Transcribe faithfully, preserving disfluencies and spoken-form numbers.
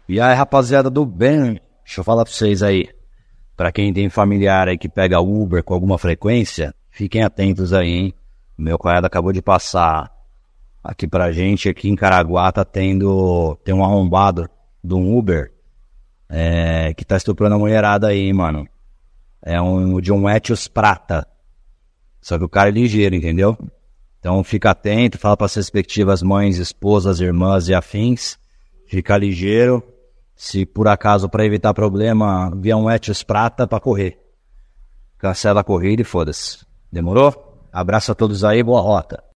E aí, rapaziada do bem, deixa eu falar pra vocês aí. Pra quem tem familiar aí que pega Uber com alguma frequência, fiquem atentos aí, hein? Meu cunhado acabou de passar aqui pra gente, aqui em Caraguá, tá tendo... Tem um arrombado de um Uber é, que tá estuprando a mulherada aí, mano. É um de um Etios Prata. Só que o cara é ligeiro, entendeu? Então fica atento, fala pras respectivas mães, esposas, irmãs e afins. Fica ligeiro. Se por acaso, para evitar problema, vier um Etios Prata, pra correr. Cancela a corrida e foda-se. Demorou? Abraço a todos aí, boa rota.